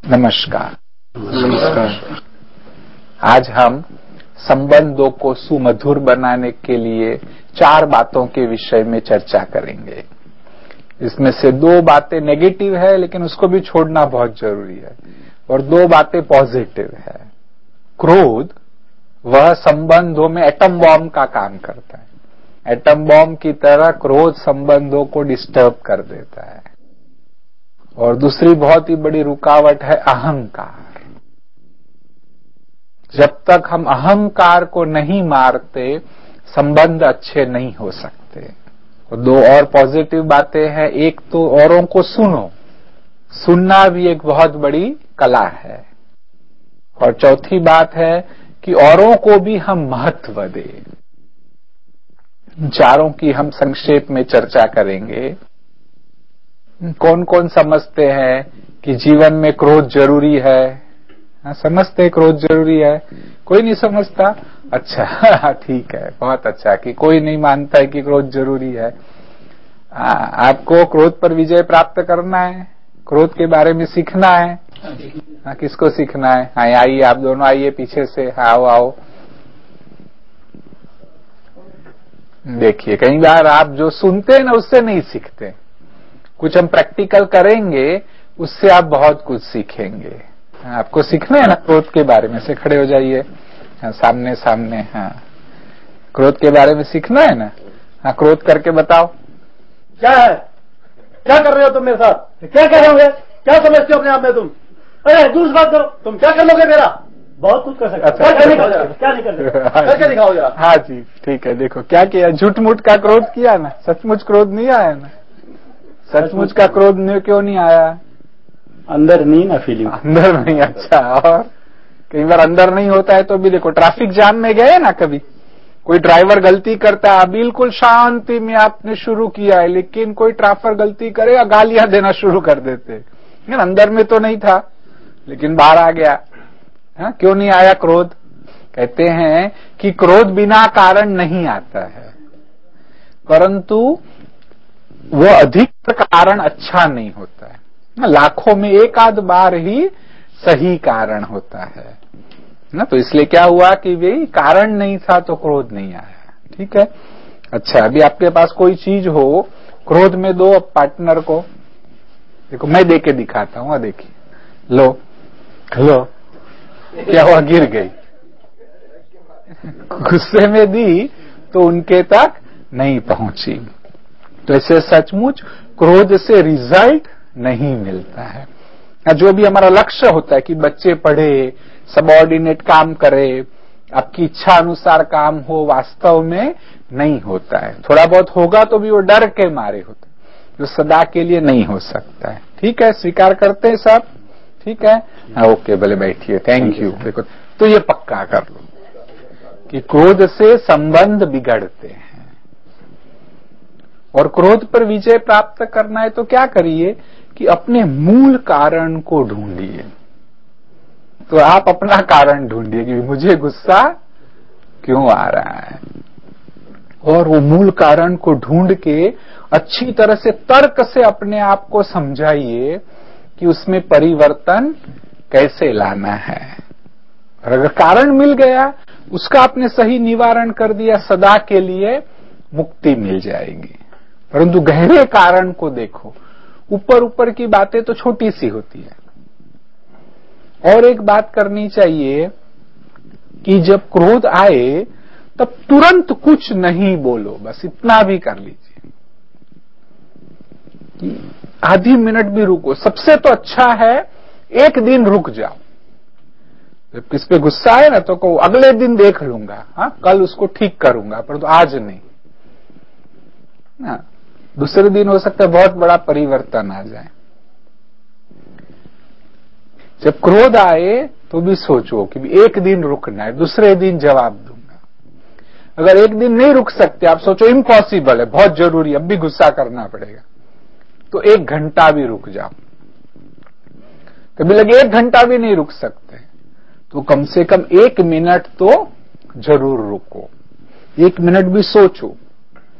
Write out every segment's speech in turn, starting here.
नमस्कार। आज हम संबंधों को सुमधुर बनाने के लिए 4 बातों के विषय में चर्चा करेंगे। इसमें से 2 बातें नेगेटिव है, लेकिन उसको भी छोड़ना बहुत जरूरी है, और 2 बातें पॉजिटिव है। क्रोध वह संबंधों में एटम बॉम्ब का काम करता है। एटम बॉम्ब की तरह क्रोध संबंधों को डिस्टर्ब कर देता है। और दूसरी बहुत ही बड़ी रुकावट है अहंकार। जब तक हम अहंकार को नहीं मारते, संबंध अच्छे नहीं हो सकते। और 2 और पॉजिटिव बातें हैं। एक तो औरों को सुनो, सुनना भी एक बहुत बड़ी कला है। और चौथी बात है कि औरों को भी हम महत्व दें। इन चारों की हम संक्षेप में चर्चा करेंगे। कौन कौन समझते हैं कि जीवन में क्रोध जरूरी है? समझते हैं क्रोध जरूरी है? कोई नहीं समझता? अच्छा ठीक है, बहुत अच्छा कि कोई नहीं मानता है कि क्रोध जरूरी है। आपको क्रोध पर विजय प्राप्त करना है, क्रोध के बारे में सीखना है। किसको सीखना है? आइए, आप दोनों आइए पीछे से। आओ आओ। देखिए, कई बार आप जो सुनते हैं ना, उससे नहीं सीखते। कुछ हम प्रैक्टिकल करेंगे, उससे आप बहुत कुछ सीखेंगे। आपको सीखना है ना क्रोध के बारे में? से खड़े हो जाइए। सामने सामने। हाँ, क्रोध के बारे में सीखना है ना? हाँ, क्रोध करके बताओ। क्या है? क्या कर रहे हो तुम मेरे साथ? क्या कह रहे होंगे? क्या समझते हो अपने आप में तुम? अरे दूर बात करो। तुम क्या कर लोगे मेरा? बहुत कुछ कर सकते हो। क्या नहीं कर सकते? करके दिखाओ जरा। हाँ जी, ठीक है। देखो क्या किया, झूठ मूठ का क्रोध किया ना, सचमुच क्रोध नहीं आया ना। सचमुच का क्रोध क्यों नहीं आया? अंदर नहीं ना फीलिंग। अंदर नहीं। अच्छा, और कई बार अंदर नहीं होता है तो भी देखो, ट्रैफिक जाम में गए ना कभी, कोई ड्राइवर गलती करता है, बिल्कुल शांति में आपने शुरू किया है, लेकिन कोई ट्रैफिक गलती करेगा, गालियां देना शुरू कर देते। अंदर में तो नहीं था, लेकिन बाहर आ गया। क्यों नहीं आया क्रोध? कहते हैं कि क्रोध बिना कारण नहीं आता है, परंतु वो अधिक कारण अच्छा नहीं होता है। लाखों में एक आध बार ही सही कारण होता है ना। तो इसलिए क्या हुआ कि भाई कारण नहीं था तो क्रोध नहीं आया। ठीक है। अच्छा, अभी आपके पास कोई चीज हो, क्रोध में दो पार्टनर को। देखो मैं दे के दिखाता हूं। देखिए, लो लो, क्या हुआ? गिर गई। गुस्से में दी तो उनके तक नहीं पहुंची। तो ऐसे सचमुच क्रोध से रिजल्ट नहीं मिलता है। जो भी हमारा लक्ष्य होता है कि बच्चे पढ़े, सबऑर्डिनेट काम करे, आपकी इच्छा अनुसार काम हो, वास्तव में नहीं होता है। थोड़ा बहुत होगा तो भी वो डर के मारे होते, जो सदा के लिए नहीं हो सकता है। ठीक है, स्वीकार करते हैं सब? ठीक है। ओके, भले बैठिए। Thank you. देखो, तो ये पक्का कर लो कि क्रोध से संबंध बिगड़ते हैं। और क्रोध पर विजय प्राप्त करना है तो क्या करिए कि अपने मूल कारण को ढूंढिए। तो आप अपना कारण ढूंढिए कि मुझे गुस्सा क्यों आ रहा है, और वो मूल कारण को ढूंढ के अच्छी तरह से तर्क से अपने आप को समझाइए कि उसमें परिवर्तन कैसे लाना है। और अगर कारण मिल गया, उसका आपने सही निवारण कर दिया, सदा के लिए मुक्ति मिल जाएगी। परंतु गहरे कारण को देखो। ऊपर ऊपर की बातें तो छोटी सी होती है। और एक बात करनी चाहिए कि जब क्रोध आए तब तुरंत कुछ नहीं बोलो, बस इतना भी कर लीजिए कि आधी मिनट भी रुको। सबसे तो अच्छा है 1 दिन रुक जाओ। जब किस पे गुस्सा आए ना तो कहो अगले दिन देख लूंगा, हाँ कल उसको ठीक करूंगा, परंतु आज नहीं ना। दूसरे दिन हो सकता है बहुत बड़ा परिवर्तन आ जाए। जब क्रोध आए तो भी सोचो कि 1 दिन रुकना है, दूसरे दिन जवाब दूंगा। अगर 1 दिन नहीं रुक सकते, आप सोचो इम्पॉसिबल है, बहुत जरूरी, अब भी गुस्सा करना पड़ेगा, तो 1 घंटा भी रुक जाओ। कभी लगे 1 घंटा भी नहीं रुक सकते, तो कम से कम 1 मिनट तो जरूर रुको। 1 मिनट भी सोचो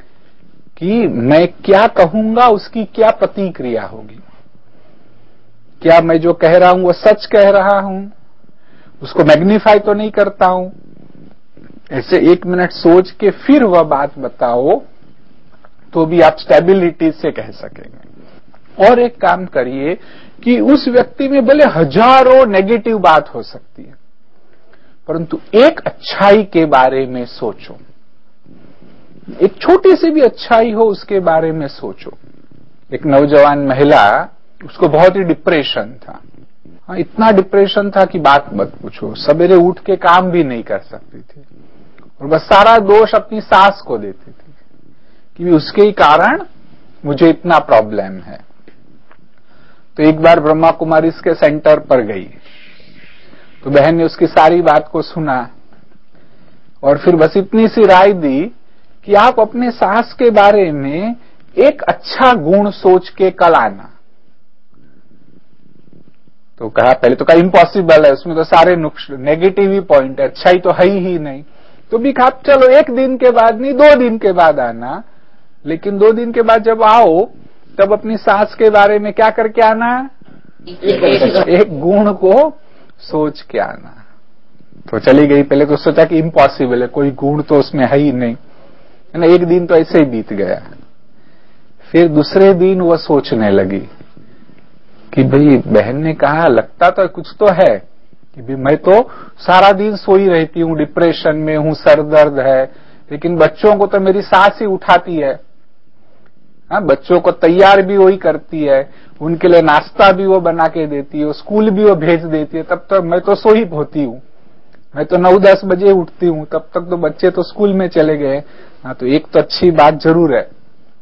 कि मैं क्या कहूंगा, उसकी क्या प्रतिक्रिया होगी। क्या मैं जो कह रहा हूं वो सच कह रहा हूं, उसको मैग्नीफाई तो नहीं करता हूं। ऐसे 1 मिनट सोच के फिर वह बात बताओ तो भी आप स्टेबिलिटी से कह सकेंगे। और एक काम करिए कि उस व्यक्ति में भले हजारों नेगेटिव बात हो सकती है, परंतु एक अच्छाई के बारे में सोचो, एक छोटी सी भी अच्छाई हो उसके बारे में सोचो। एक नौजवान महिला, उसको बहुत ही डिप्रेशन था। हाँ, इतना डिप्रेशन था कि बात मत पूछो, सवेरे उठ के काम भी नहीं कर सकती थी और बस सारा दोष अपनी सास को देती थी कि उसके ही कारण मुझे इतना प्रॉब्लम है। तो एक बार ब्रह्मा कुमारी के सेंटर पर गई तो बहन ने उसकी सारी बात को सुना और फिर बस इतनी सी राय दी कि आप अपने सास के बारे में एक अच्छा गुण सोच के कल आना। तो कहा, पहले तो कहा इम्पॉसिबल है, उसमें तो सारे नेगेटिव ही पॉइंट है, अच्छाई तो है ही नहीं। तो भी कहा चलो 1 दिन के बाद नहीं 2 दिन के बाद आना, लेकिन 2 दिन के बाद जब आओ तब अपनी सास के बारे में क्या करके आना, एक गुण को सोच के आना। तो चली गई। पहले तो सोचा कि इम्पॉसिबल है, कोई गुण तो उसमें है ही नहीं, है ना। 1 दिन तो ऐसे ही बीत गया। फिर दूसरे दिन वो सोचने लगी कि भाई बहन ने कहा लगता तो कुछ तो है कि भाई मैं तो सारा दिन सोई रहती हूँ, डिप्रेशन में हूँ, सर दर्द है, लेकिन बच्चों को तो मेरी सास ही उठाती है। हाँ, बच्चों को तैयार भी वही करती है, उनके लिए नाश्ता भी वो बना के देती है, स्कूल भी वो भेज देती है, तब तक मैं तो सोई होती हूँ। मैं तो 9-10 बजे उठती हूँ, तब तक तो बच्चे तो स्कूल में चले गए। हाँ, तो एक तो अच्छी बात जरूर है।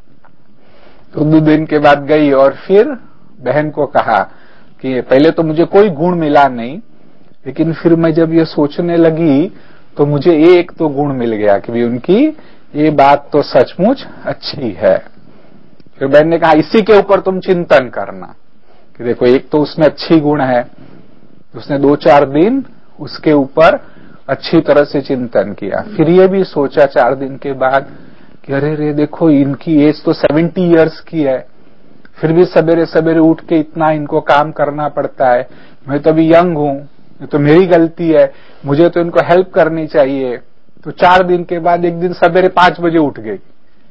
तो 2 दिन के बाद गई और फिर बहन को कहा कि पहले तो मुझे कोई गुण मिला नहीं, लेकिन फिर मैं जब ये सोचने लगी तो मुझे एक तो गुण मिल गया कि भी उनकी ये बात तो सचमुच अच्छी है। फिर बहन ने कहा इसी के ऊपर तुम चिंतन करना कि देखो एक तो उसमें अच्छी गुण है। उसने 2-4 दिन उसके ऊपर अच्छी तरह से चिंतन किया। फिर ये भी सोचा 4 दिन के बाद कि अरे रे देखो इनकी एज तो 70 इयर्स की है, फिर भी सवेरे सवेरे उठ के इतना इनको काम करना पड़ता है। मैं तो अभी यंग हूं, ये तो मेरी गलती है, मुझे तो इनको हेल्प करनी चाहिए। तो 4 दिन के बाद एक दिन सवेरे 5 बजे उठ गई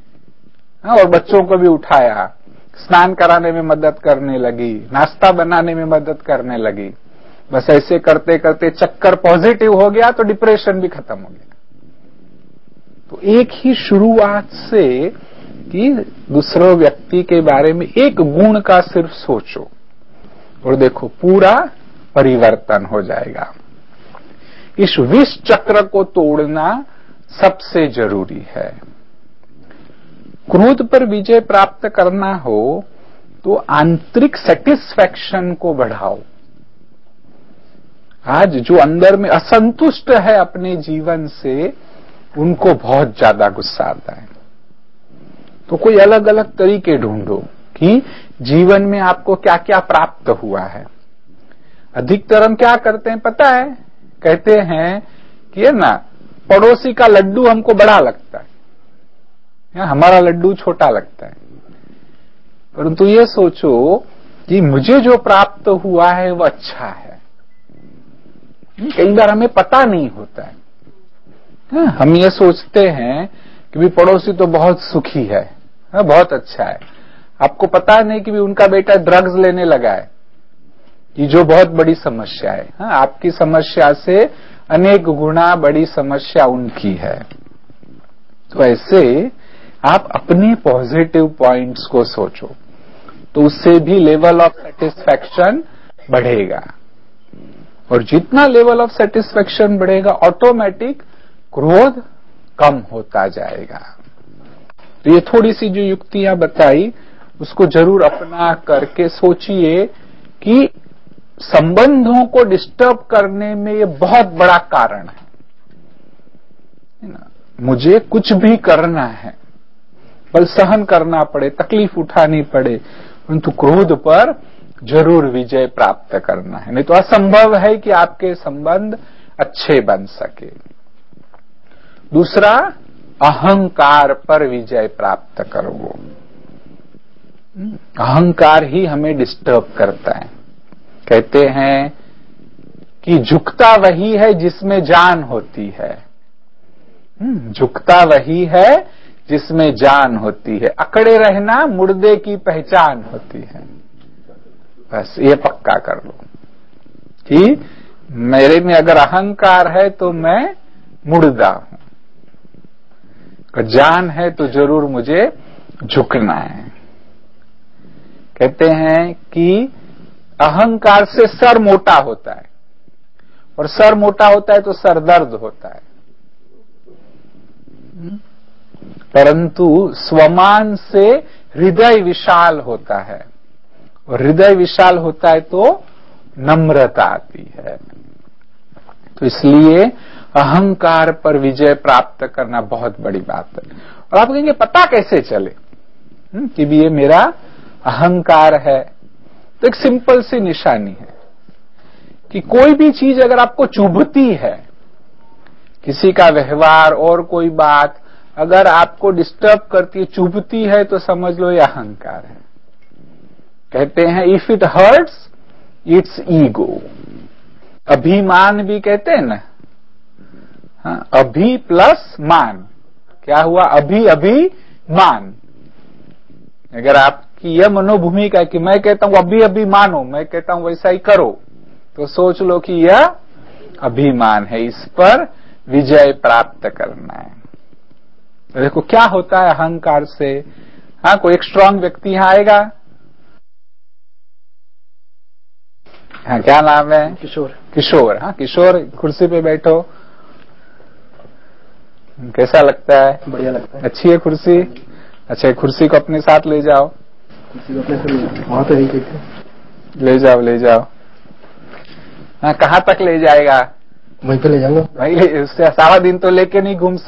और बच्चों को भी उठाया, स्नान कराने में मदद करने लगी, नाश्ता बनाने में मदद करने लगी। बस ऐसे करते करते चक्कर पॉजिटिव हो गया तो डिप्रेशन भी खत्म हो गया। तो एक ही शुरुआत से कि दूसरे व्यक्ति के बारे में एक गुण का सिर्फ सोचो और देखो पूरा परिवर्तन हो जाएगा। इस विष चक्र को तोड़ना सबसे जरूरी है। क्रोध पर विजय प्राप्त करना हो तो आंतरिक सेटिस्फैक्शन को बढ़ाओ। आज जो अंदर में असंतुष्ट है अपने जीवन से, उनको बहुत ज्यादा गुस्सा आता है। तो कोई अलग अलग तरीके ढूंढो कि जीवन में आपको क्या क्या प्राप्त हुआ है। अधिकतर हम क्या करते हैं पता है, कहते हैं कि है ना पड़ोसी का लड्डू हमको बड़ा लगता है या हमारा लड्डू छोटा लगता है। परंतु ये सोचो कि मुझे जो प्राप्त हुआ है वो अच्छा है। कई बार हमें पता नहीं होता है, हम ये सोचते हैं कि भी पड़ोसी तो बहुत सुखी है, बहुत अच्छा है। आपको पता नहीं कि भी उनका बेटा ड्रग्स लेने लगा है, ये जो बहुत बड़ी समस्या है। आपकी समस्या से अनेक गुना बड़ी समस्या उनकी है। तो ऐसे आप अपने पॉजिटिव पॉइंट्स को सोचो तो उससे भी लेवल ऑफ सेटिस्फैक्शन बढ़ेगा, और जितना लेवल ऑफ सेटिस्फैक्शन बढ़ेगा ऑटोमेटिक क्रोध कम होता जाएगा। तो ये थोड़ी सी जो युक्तियां बताई उसको जरूर अपना करके सोचिए कि संबंधों को डिस्टर्ब करने में ये बहुत बड़ा कारण है ना। मुझे कुछ भी करना है, बल सहन करना पड़े, तकलीफ उठानी पड़े, परंतु क्रोध पर जरूर विजय प्राप्त करना है, नहीं तो असंभव है कि आपके संबंध अच्छे बन सके। दूसरा, अहंकार पर विजय प्राप्त करो। अहंकार ही हमें डिस्टर्ब करता है। कहते हैं कि झुकता वही है जिसमें जान होती है। झुकता वही है जिसमें जान होती है, अकड़े रहना मुर्दे की पहचान होती है। बस ये पक्का कर लो कि मेरे में अगर अहंकार है तो मैं मुर्दा हूं, अगर जान है तो जरूर मुझे झुकना है। कहते हैं कि अहंकार से सर मोटा होता है, और सर मोटा होता है तो सर दर्द होता है, परंतु स्वमान से हृदय विशाल होता है, और हृदय विशाल होता है तो नम्रता आती है। तो इसलिए अहंकार पर विजय प्राप्त करना बहुत बड़ी बात है। और आप कहेंगे पता कैसे चले कि भी ये मेरा अहंकार है? तो एक सिंपल सी निशानी है कि कोई भी चीज अगर आपको चुभती है, किसी का व्यवहार और कोई बात अगर आपको डिस्टर्ब करती है, चुभती है, तो समझ लो ये अहंकार है। कहते हैं if it hurts it's ego. अभिमान भी कहते हैं ना, हाँ, अभी प्लस मान, क्या हुआ? अभिमान। अगर आपकी यह मनोभूमिका कि मैं कहता हूं अभी मानो, मैं कहता हूं वैसा ही करो, तो सोच लो कि यह अभिमान है, इस पर विजय प्राप्त करना है। तो देखो क्या होता है अहंकार से। हाँ, कोई एक स्ट्रांग व्यक्ति यहां आएगा। हाँ, क्या नाम है? किशोर। हाँ, किशोर, कुर्सी पे बैठो। कैसा लगता है? बढ़िया लगता है। अच्छी है कुर्सी? अच्छा, कुर्सी को अपने साथ ले जाओ। कुर्सी को अपने साथ वहां तो ले जाओ। हाँ, कहाँ तक ले जाएगा? वहीं पे ले जाऊंगा भाई, उससे सारा दिन तो लेके नहीं घूम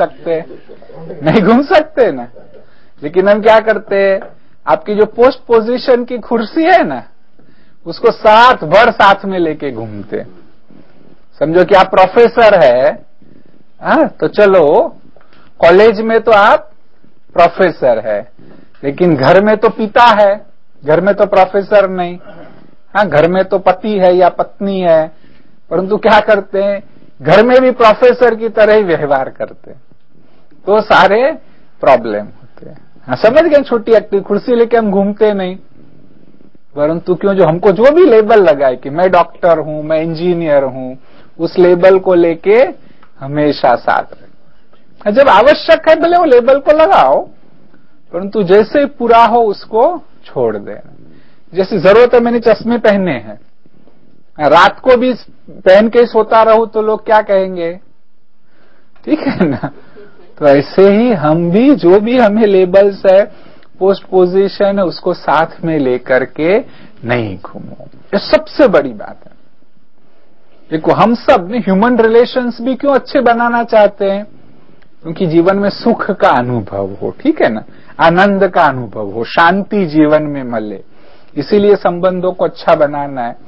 सकते ना। लेकिन हम क्या करते हैं, आपकी जो पोस्ट पोजीशन की कुर्सी है ना, उसको साथ भर साथ में लेके घूमते। समझो कि आप प्रोफेसर है, हाँ, तो चलो कॉलेज में तो आप प्रोफेसर है, लेकिन घर में तो पिता है, घर में तो प्रोफेसर नहीं। हाँ, घर में तो पति है या पत्नी है, परंतु क्या करते हैं, घर में भी प्रोफेसर की तरह ही व्यवहार करते हैं, तो सारे प्रॉब्लम होते हैं। हाँ, समझ गए? छोटी एक्टिव कुर्सी लेके हम घूमते नहीं, परंतु क्यों, जो हमको जो भी लेबल लगाए कि मैं डॉक्टर हूं, मैं इंजीनियर हूं, उस लेबल को लेके हमेशा साथ रहे। जब आवश्यक है भले वो लेबल को लगाओ, परंतु जैसे पूरा हो उसको छोड़ देना। जैसे जरूरत है, मैंने चश्मे पहने हैं, रात को भी पहन के सोता रहूं तो लोग क्या कहेंगे? ठीक है ना? तो ऐसे ही हम भी, जो भी हमें लेबल्स है, पोस्ट पोजीशन है, उसको साथ में लेकर के नहीं घूमो। ये सबसे बड़ी बात है। देखो, हम सब ने ह्यूमन रिलेशंस भी क्यों अच्छे बनाना चाहते हैं? क्योंकि जीवन में सुख का अनुभव हो, ठीक है ना, आनंद का अनुभव हो, शांति जीवन में मिले, इसीलिए संबंधों को अच्छा बनाना है।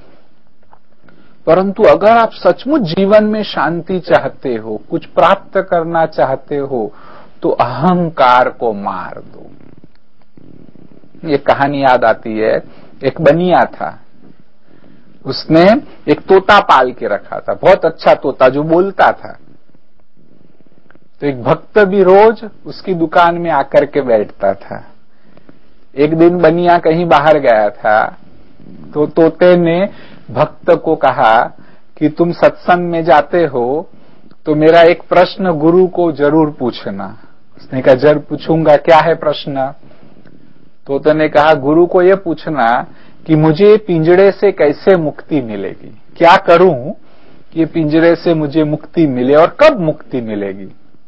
परंतु अगर आप सचमुच जीवन में शांति चाहते हो, कुछ प्राप्त करना चाहते हो, तो अहंकार को मार दो। ये कहानी याद आती है, एक बनिया था, उसने एक तोता पाल के रखा था, बहुत अच्छा तोता जो बोलता था। तो एक भक्त भी रोज उसकी दुकान में आकर के बैठता था। एक दिन बनिया कहीं बाहर गया था, तो तोते ने भक्त को कहा कि तुम सत्संग में जाते हो तो मेरा एक प्रश्न गुरु को जरूर पूछना। उसने कहा जरूर पूछूंगा, क्या है प्रश्न? तोते ने कहा गुरु को यह पूछना कि मुझे पिंजड़े से कैसे मुक्ति मिलेगी, क्या करूं कि पिंजरे से मुझे मुक्ति मिले और कब मुक्ति मिलेगी?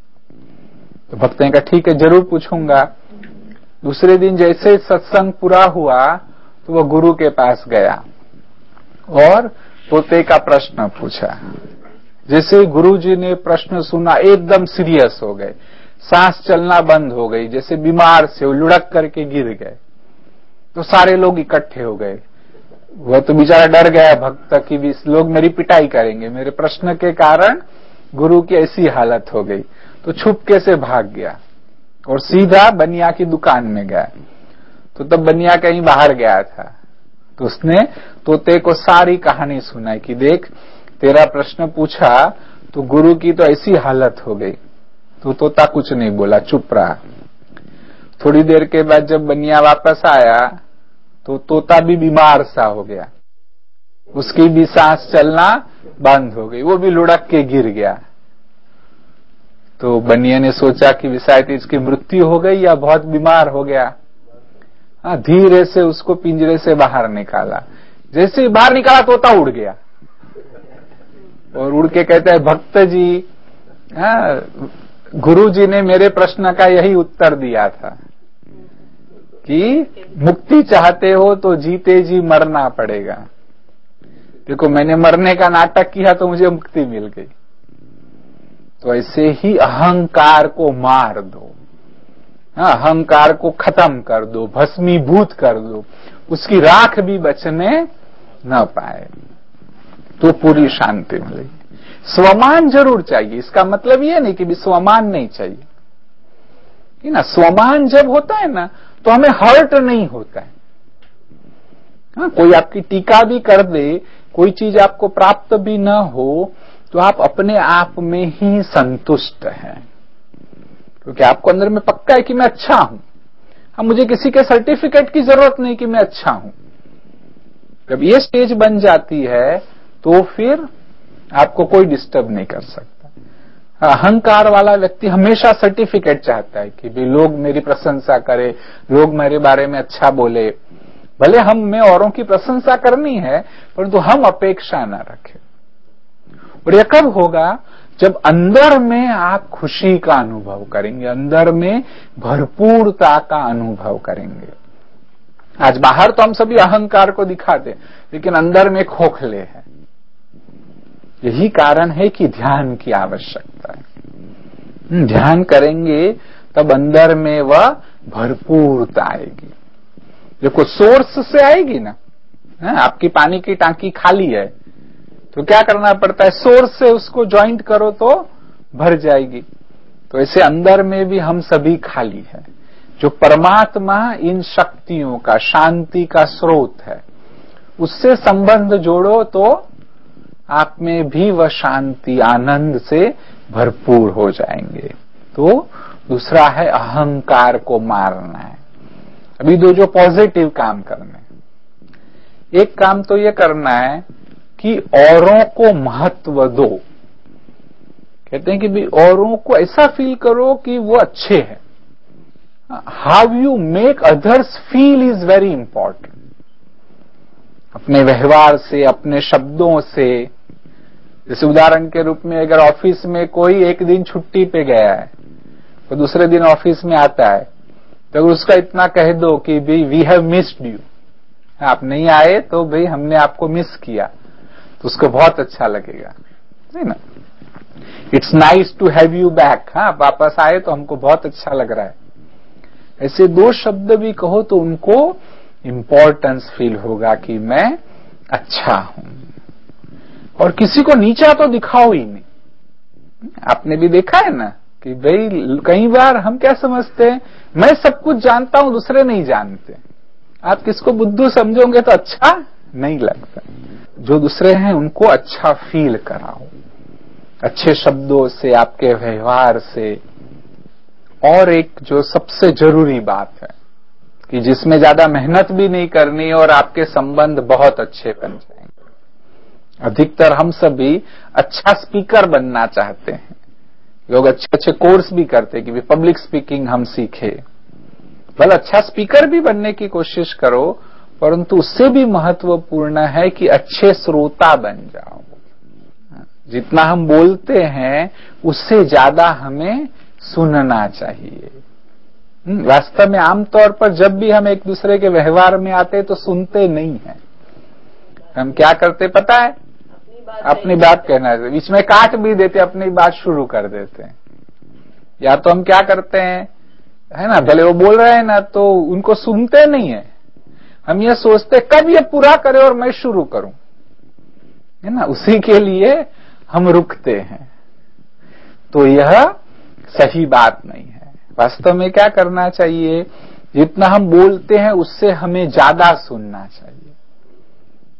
तो भक्त ने कहा ठीक है, जरूर पूछूंगा। दूसरे दिन जैसे सत्संग पूरा हुआ तो वह गुरु के पास गया और तोते का प्रश्न पूछा। जैसे गुरुजी ने प्रश्न सुना, एकदम सीरियस हो गए, सांस चलना बंद हो गई, जैसे बीमार से वो लुढ़क करके गिर गए। तो सारे लोग इकट्ठे हो गए। वह तो बेचारा डर गया भक्त कि भी लोग मेरी पिटाई करेंगे, मेरे प्रश्न के कारण गुरु की ऐसी हालत हो गई। तो छुपके से भाग गया और सीधा बनिया की दुकान में गया। तो तब बनिया कहीं बाहर गया था, तो उसने तोते को सारी कहानी सुनाई कि देख, तेरा प्रश्न पूछा तो गुरु की तो ऐसी हालत हो गई। तो तोता कुछ नहीं बोला, चुप रहा। थोड़ी देर के बाद जब बनिया वापस आया तो तोता भी बीमार सा हो गया, उसकी भी सांस चलना बंद हो गई, वो भी लुढ़क के गिर गया। तो बनिया ने सोचा कि शायद इसकी मृत्यु हो गई या बहुत बीमार हो गया। धीरे से उसको पिंजरे से बाहर निकाला। जैसे ही बाहर निकाला तोता उड़ गया और उड़ के कहता है, भक्त जी, गुरु जी ने मेरे प्रश्न का यही उत्तर दिया था कि मुक्ति चाहते हो तो जीते जी मरना पड़ेगा। देखो, मैंने मरने का नाटक किया तो मुझे मुक्ति मिल गई। तो ऐसे ही अहंकार को मार दो, अहंकार को खत्म कर दो, भस्मीभूत कर दो, उसकी राख भी बचने न पाए, तो पूरी शांति मिलेगी। स्वमान जरूर चाहिए, इसका मतलब ये नहीं कि भी स्वमान नहीं चाहिए ना। स्वमान जब होता है ना तो हमें हर्ट नहीं होता है। कोई आपकी टीका भी कर दे, कोई चीज आपको प्राप्त भी न हो, तो आप अपने आप में ही संतुष्ट हैं, क्योंकि आपको अंदर में पक्का है कि मैं अच्छा हूं। मुझे किसी के सर्टिफिकेट की जरूरत नहीं कि मैं अच्छा हूं। जब ये स्टेज बन जाती है तो फिर आपको कोई डिस्टर्ब नहीं कर सकता। अहंकार वाला व्यक्ति हमेशा सर्टिफिकेट चाहता है कि भी लोग मेरी प्रशंसा करे, लोग मेरे बारे में अच्छा बोले। भले हमें औरों की प्रशंसा करनी है, परंतु हम अपेक्षा न रखें। और यह कब होगा? जब अंदर में आप खुशी का अनुभव करेंगे, अंदर में भरपूरता का अनुभव करेंगे। आज बाहर तो हम सभी अहंकार को दिखाते, लेकिन अंदर में खोखले हैं। यही कारण है कि ध्यान की आवश्यकता है। ध्यान करेंगे तब अंदर में वह भरपूरता आएगी। देखो, सोर्स से आएगी ना। आपकी पानी की टांकी खाली है तो क्या करना पड़ता है? सोर्स से उसको ज्वाइंट करो तो भर जाएगी। तो ऐसे अंदर में भी हम सभी खाली है। जो परमात्मा इन शक्तियों का, शांति का स्रोत है, उससे संबंध जोड़ो तो आप में भी वह शांति, आनंद से भरपूर हो जाएंगे। तो दूसरा है अहंकार को मारना है। अभी दो जो पॉजिटिव काम करने, एक काम तो ये करना है कि औरों को महत्व दो। कहते हैं कि भी औरों को ऐसा फील करो कि वो अच्छे हैं। How you make others feel is very important. अपने व्यवहार से, अपने शब्दों से। जैसे उदाहरण के रूप में, अगर ऑफिस में कोई एक दिन छुट्टी पे गया है तो दूसरे दिन ऑफिस में आता है, तो उसका इतना कह दो कि भाई वी हैव मिस्ड यू, आप नहीं आए तो भाई हमने आपको मिस किया, तो उसको बहुत अच्छा लगेगा, नहीं ना? It's nice to have you back, आप वापस आए तो हमको बहुत अच्छा लग रहा है। ऐसे दो शब्द भी कहो तो उनको इंपॉर्टेंस फील होगा कि मैं अच्छा हूं। और किसी को नीचा तो दिखाओ ही नहीं। आपने भी देखा है ना कि भाई कई बार हम क्या समझते हैं, मैं सब कुछ जानता हूं, दूसरे नहीं जानते। आप किसको बुद्धू समझोगे तो अच्छा नहीं लगता। जो दूसरे हैं उनको अच्छा फील कराओ, अच्छे शब्दों से, आपके व्यवहार से। और एक जो सबसे जरूरी बात है कि जिसमें ज्यादा मेहनत भी नहीं करनी और आपके संबंध बहुत अच्छे बन जाएंगे। अधिकतर हम सभी अच्छा स्पीकर बनना चाहते हैं। लोग अच्छे अच्छे कोर्स भी करते हैं कि पब्लिक स्पीकिंग हम सीखे। भले अच्छा स्पीकर भी बनने की कोशिश करो, परंतु उससे भी महत्वपूर्ण है कि अच्छे श्रोता बन जाओ। जितना हम बोलते हैं उससे ज्यादा हमें सुनना चाहिए। वास्तव में आमतौर पर जब भी हम एक दूसरे के व्यवहार में आते तो सुनते नहीं हैं। हम क्या करते पता है? अपनी बात कहना है, बीच में काट भी देते, अपनी बात शुरू कर देते हैं। या तो हम क्या करते हैं, है ना, भले वो बोल रहे हैं ना तो उनको सुनते नहीं है। हम ये सोचते कब ये पूरा करे और मैं शुरू करूं, है ना, उसी के लिए हम रुकते हैं। तो यह सही बात नहीं है। वास्तव में क्या करना चाहिए, जितना हम बोलते हैं उससे हमें ज्यादा सुनना चाहिए।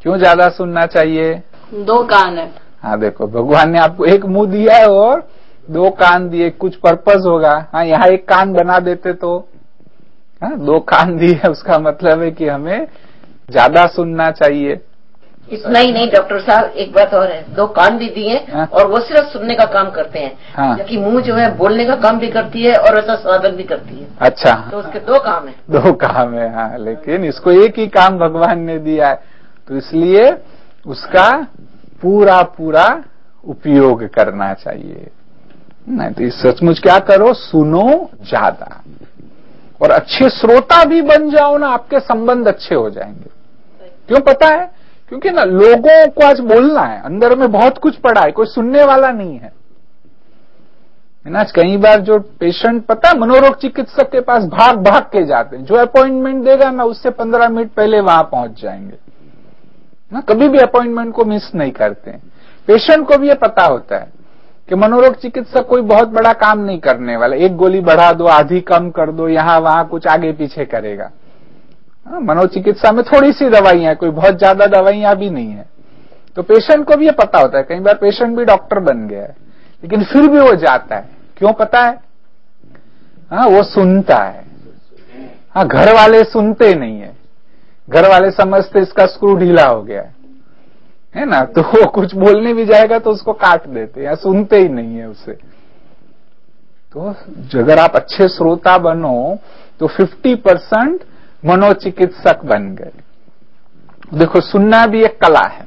क्यों ज्यादा सुनना चाहिए? 2 कान है। हाँ देखो, भगवान ने आपको एक मुंह दिया है और 2 कान दिए, कुछ पर्पस होगा। हाँ, यहाँ एक कान बना देते तो, हाँ 2 कान दिए, उसका मतलब है कि हमें ज्यादा सुनना चाहिए। इतना ही नहीं डॉक्टर साहब, एक बात और है, 2 कान भी दिए और वो सिर्फ सुनने का काम करते हैं। हाँ। जबकि मुंह जो है बोलने का काम भी करती है और ऐसा स्वागत भी करती है। अच्छा, तो उसके 2 काम है। 2 काम है। हाँ, लेकिन इसको एक ही काम भगवान ने दिया है, तो इसलिए उसका पूरा पूरा उपयोग करना चाहिए। नहीं तो सचमुच क्या करो, सुनो ज्यादा और अच्छे श्रोता भी बन जाओ ना, आपके संबंध अच्छे हो जाएंगे। क्यों पता है? क्योंकि ना लोगों को आज बोलना है, अंदर में बहुत कुछ पड़ा है, कोई सुनने वाला नहीं है ना। आज कई बार जो पेशेंट पता है मनोरोग चिकित्सक के पास भाग भाग के जाते हैं, जो अपॉइंटमेंट देगा ना उससे 15 मिनट पहले वहां पहुंच जाएंगे ना, कभी भी अपॉइंटमेंट को मिस नहीं करते। पेशेंट को भी ये पता होता है कि मनोरोग चिकित्सक कोई बहुत बड़ा काम नहीं करने वाला, एक गोली बढ़ा दो, आधी कम कर दो, यहां वहां कुछ आगे पीछे करेगा। मनोचिकित्सा में थोड़ी सी दवाइयां, कोई बहुत ज्यादा दवाइयां भी नहीं है। तो पेशेंट को भी ये पता होता है, कई बार पेशेंट भी डॉक्टर बन गया है, लेकिन फिर भी वो जाता है। क्यों पता है? हाँ, वो सुनता है। हाँ, घर वाले सुनते नहीं है, घर वाले समझते इसका स्क्रू ढीला हो गया है ना, तो वो कुछ बोलने भी जाएगा तो उसको काट देते या सुनते ही नहीं है उसे। तो अगर आप अच्छे श्रोता बनो तो 50% मनोचिकित्सक बन गए। देखो, सुनना भी एक कला है।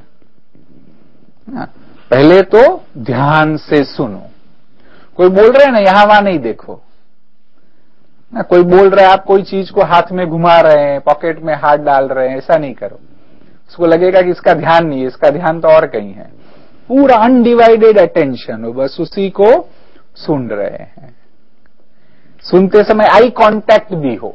पहले तो ध्यान से सुनो। कोई बोल रहे हैं ना, यहां वहां नहीं देखो ना, कोई बोल रहा है, आप कोई चीज को हाथ में घुमा रहे हैं, पॉकेट में हाथ डाल रहे हैं, ऐसा नहीं करो। उसको लगेगा कि इसका ध्यान नहीं है, इसका ध्यान तो और कहीं है। पूरा अनडिवाइडेड अटेंशन हो, बस उसी को सुन रहे हैं। सुनते समय आई कांटेक्ट भी हो,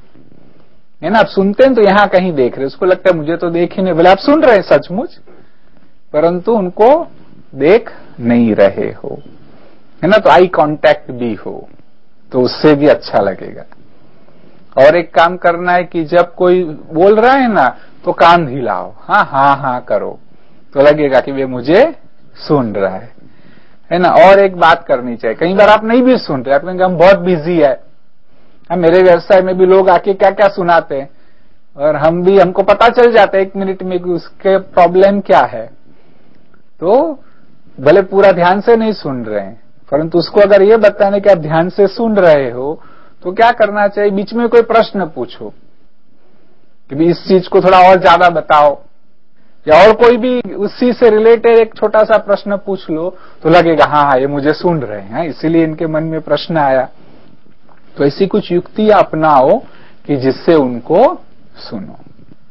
है ना। आप सुनते हैं तो यहां कहीं देख रहे, उसको लगता है मुझे तो देख ही नहीं, बोले आप सुन रहे हैं सचमुच, परंतु उनको देख नहीं रहे हो, है ना। तो आई कांटेक्ट भी हो तो उससे भी अच्छा लगेगा। और एक काम करना है कि जब कोई बोल रहा है ना तो कान हिलाओ, हाँ हाँ हाँ करो, तो लगेगा कि वे मुझे सुन रहा है ना। और एक बात करनी चाहिए, कई बार आप नहीं भी सुन रहे, आप कहेंगे हम बहुत बिजी है। मेरे व्यवसाय में भी लोग आके क्या क्या सुनाते हैं और हमको पता चल जाता है 1 मिनट में कि उसके प्रॉब्लम क्या है। तो भले पूरा ध्यान से नहीं सुन रहे हैं, परंतु उसको अगर ये बताने कि आप ध्यान से सुन रहे हो तो क्या करना चाहिए, बीच में कोई प्रश्न पूछो कि भी इस चीज को थोड़ा और ज्यादा बताओ, या और कोई भी उसी से रिलेटेड एक छोटा सा प्रश्न पूछ लो, तो लगेगा हाँ हाँ ये मुझे सुन रहे हैं, इसीलिए इनके मन में प्रश्न आया। तो ऐसी कुछ युक्तियां अपनाओ कि जिससे उनको सुनो।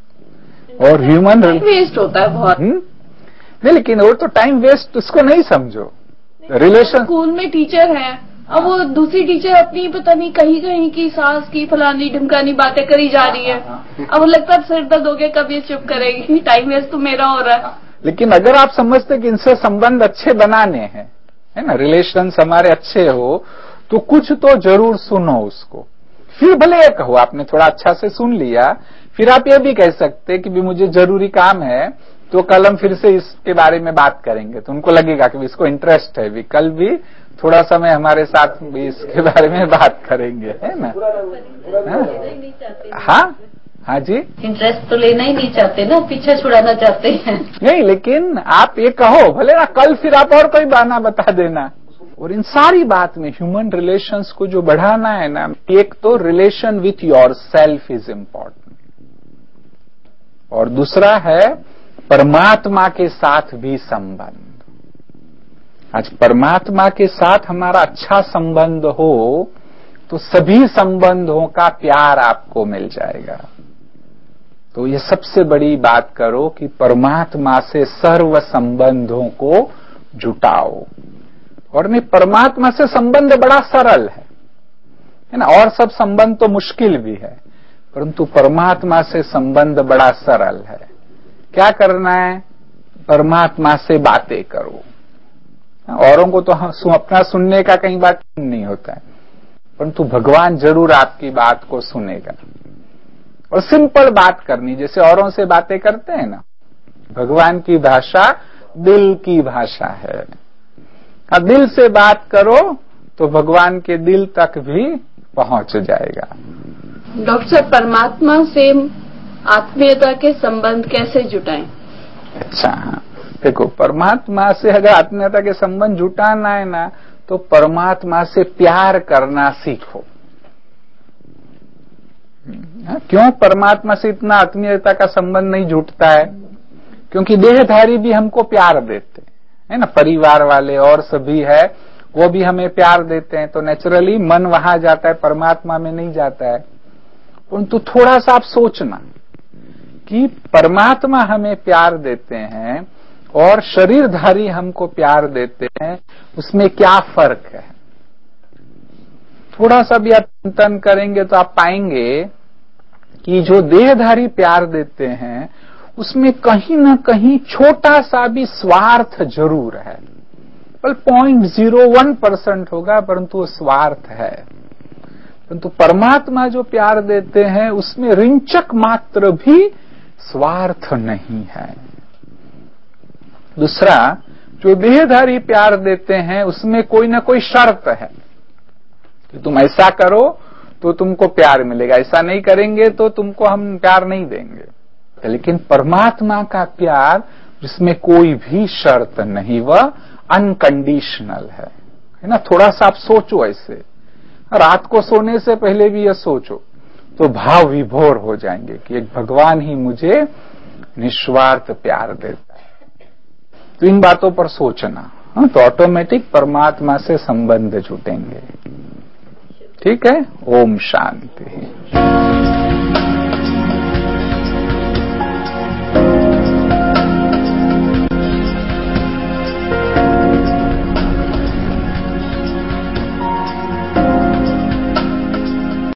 और ह्यूमन वेस्ट होता है बहुत। नहीं, लेकिन वो तो टाइम वेस्ट उसको नहीं समझो। रिलेशन, स्कूल में टीचर है, अब वो दूसरी टीचर अपनी पता नहीं कहीं कहीं की सास की फलानी ढिमकानी बातें करी जा रही है। अब लगता है सिर दर्द हो गया, कब ये चुप करेगी, टाइम वेस्ट तो मेरा हो रहा है। लेकिन अगर आप समझते कि इनसे संबंध अच्छे बनाने हैं, है ना, रिलेशन हमारे अच्छे हो, तो कुछ तो जरूर सुनो उसको। फिर भले ये कहो आपने थोड़ा अच्छा से सुन लिया, फिर आप ये भी कह सकते कि भी मुझे जरूरी काम है, तो कल हम फिर से इसके बारे में बात करेंगे। तो उनको लगेगा कि इसको इंटरेस्ट है, भी कल भी थोड़ा समय हमारे साथ भी इसके बारे में बात करेंगे, है ना। हाँ हाँ जी, इंटरेस्ट तो लेना ही नहीं चाहते ना, पीछे छुड़ाना चाहते हैं। नहीं, लेकिन आप ये कहो भले ना, कल फिर आप और कोई बहाना बता देना। और इन सारी बात में ह्यूमन रिलेशंस को जो बढ़ाना है ना, एक तो relation with yourself is important, और दूसरा है परमात्मा के साथ भी संबंध। आज परमात्मा के साथ हमारा अच्छा संबंध हो तो सभी संबंधों का प्यार आपको मिल जाएगा। तो ये सबसे बड़ी बात करो कि परमात्मा से सर्व संबंधों को जुटाओ। और नहीं, परमात्मा से संबंध बड़ा सरल है ना, और सब संबंध तो मुश्किल भी है, परंतु परमात्मा से संबंध बड़ा सरल है। क्या करना है, परमात्मा से बातें करो। औरों को तो अपना सुनने का कई बार नहीं होता है, परंतु भगवान जरूर आपकी बात को सुनेगा। और सिंपल बात करनी, जैसे औरों से बातें करते हैं ना, भगवान की भाषा दिल की भाषा है। दिल से बात करो तो भगवान के दिल तक भी पहुंच जाएगा। डॉक्टर साहब, परमात्मा से आत्मीयता के संबंध कैसे जुटाएं? अच्छा, देखो, परमात्मा से अगर आत्मीयता के संबंध जुटाना है ना, तो परमात्मा से प्यार करना सीखो। क्यों परमात्मा से इतना आत्मीयता का संबंध नहीं जुटता है? क्योंकि देहधारी भी हमको प्यार देते है ना, परिवार वाले और सभी है वो भी हमें प्यार देते हैं, तो नेचुरली मन वहां जाता है, परमात्मा में नहीं जाता है। परंतु थोड़ा सा आप सोचना कि परमात्मा हमें प्यार देते हैं और शरीरधारी हमको प्यार देते हैं, उसमें क्या फर्क है? थोड़ा सा भी आप चिंतन करेंगे तो आप पाएंगे कि जो देहधारी प्यार देते हैं उसमें कहीं ना कहीं छोटा सा भी स्वार्थ जरूर है। 0.01% होगा, परंतु वो स्वार्थ है। परंतु परमात्मा जो प्यार देते हैं उसमें रिंचक मात्र भी स्वार्थ नहीं है। दूसरा, जो देहधारी प्यार देते हैं उसमें कोई ना कोई शर्त है कि तुम ऐसा करो तो तुमको प्यार मिलेगा, ऐसा नहीं करेंगे तो तुमको हम प्यार नहीं देंगे। लेकिन परमात्मा का प्यार जिसमें कोई भी शर्त नहीं, वह अनकंडीशनल है ना। थोड़ा सा आप सोचो, ऐसे रात को सोने से पहले भी यह सोचो तो भाव विभोर हो जाएंगे कि एक भगवान ही मुझे निस्वार्थ प्यार देता है। तो इन बातों पर सोचना, तो ऑटोमेटिक परमात्मा से संबंध जुटेंगे। ठीक है। ओम शांति।